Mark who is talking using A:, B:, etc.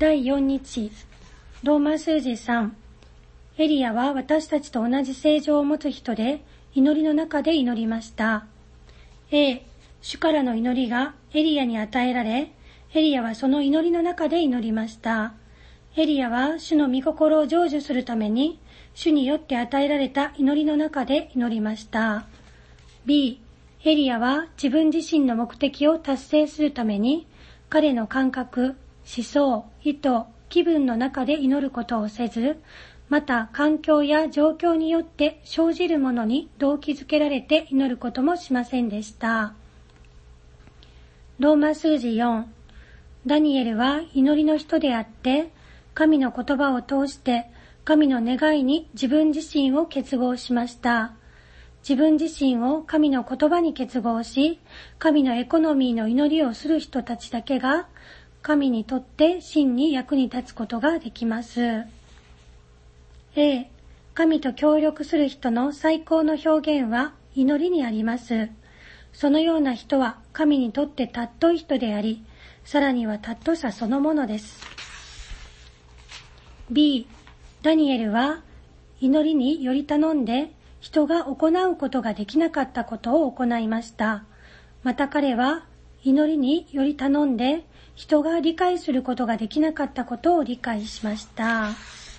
A: 第4日、ローマ数字3。エリアは私たちと同じ性情を持つ人で、祈りの中で祈りました。A、主からの祈りがエリアに与えられ、エリアはその祈りの中で祈りました。エリアは主の御心を成就するために、主によって与えられた祈りの中で祈りました。B、エリアは自分自身の目的を達成するために、彼の感覚、思想、意図、気分の中で祈ることをせず、また環境や状況によって生じるものに動機づけられて祈ることもしませんでした。ローマ数字4。ダニエルは祈りの人であって、神の言葉を通して神の願いに自分自身を結合しました。自分自身を神の言葉に結合し、神のエコノミーの祈りをする人たちだけが、神にとって真に役に立つことができます。A、神と協力する人の最高の表現は祈りにあります。そのような人は神にとって尊い人であり、さらには尊さそのものです。B、ダニエルは祈りにより頼んで人が行うことができなかったことを行いました。また彼は祈りにより頼んで人が理解することができなかったことを理解しました。